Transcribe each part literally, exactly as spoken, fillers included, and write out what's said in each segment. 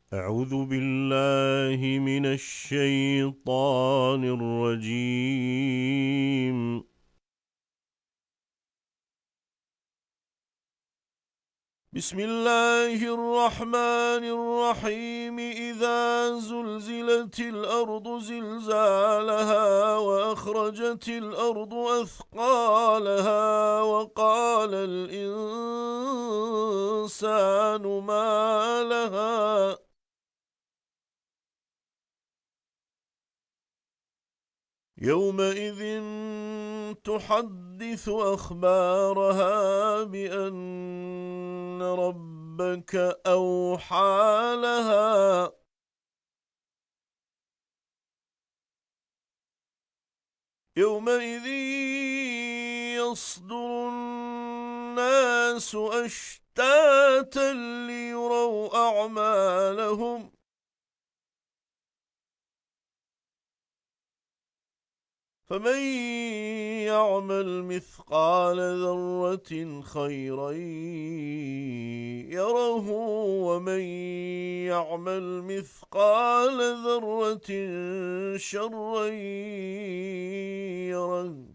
أعوذ بالله من الشيطان الرجيم. بسم الله الرحمن الرحيم. إذا زلزلت الأرض زلزالها وأخرجت الأرض أثقالها وقال الإنسان ما لها يومئذ تحدث أخبارها بأن ربك أوحى لها يومئذ يصدر الناس أشتاتا ليروا أعمالهم فمن يعمل مثقال ذرة خيرا يره ومن يعمل مثقال ذرة شرا يره.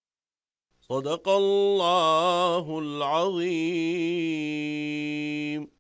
صدق الله العظيم.